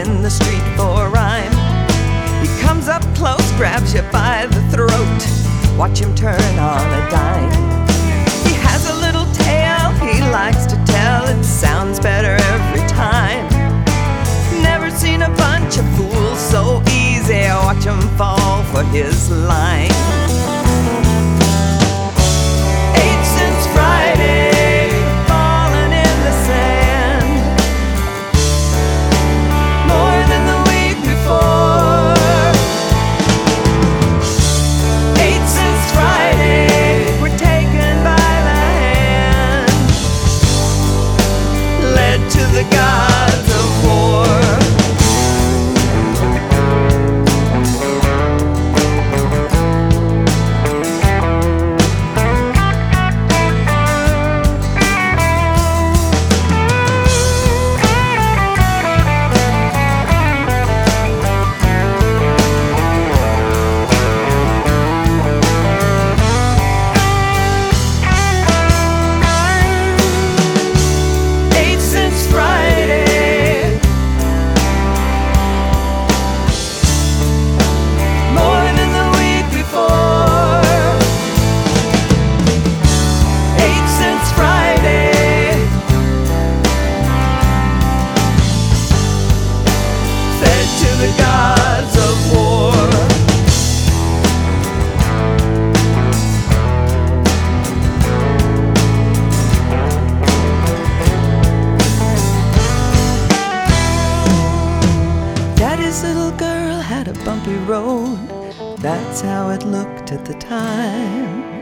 in the street for a rhyme. He comes up close, grabs you by the throat. Watch him turn on a dime. He has a little tale he likes to tell. It sounds better every time. Never seen a bunch of fools so easy. Watch him fall for his line. 8 cents Friday, falling in the sand. More than the week before. 8 cents Friday, we're taken by the hand, led to the gods of war. The gods of war. Daddy's little girl had a bumpy road. That's how it looked at the time.